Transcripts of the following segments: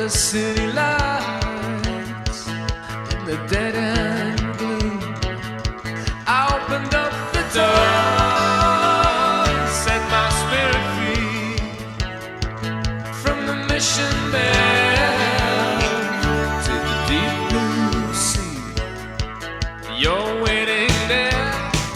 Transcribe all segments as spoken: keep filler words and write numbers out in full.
the city lights, in the dead end gloom, I opened up the door, set my spirit free from the mission bell to the deep blue sea. You're waiting there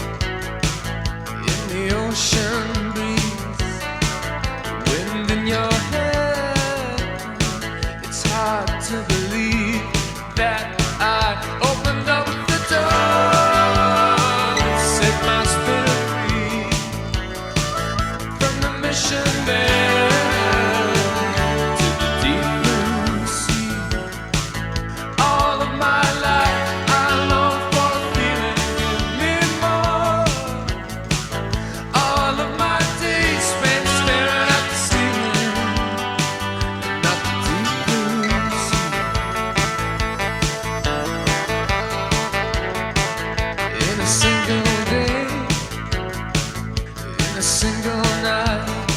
in the ocean breeze, wind in your hair. It's hard to believe that I opened up the door, set my spirit free from the mission bell to the deep blue sea. All of my life I long for a feeling, give me more. All of my days spent staring at the ceiling, not the deep blue sea. In a single day, in a single night,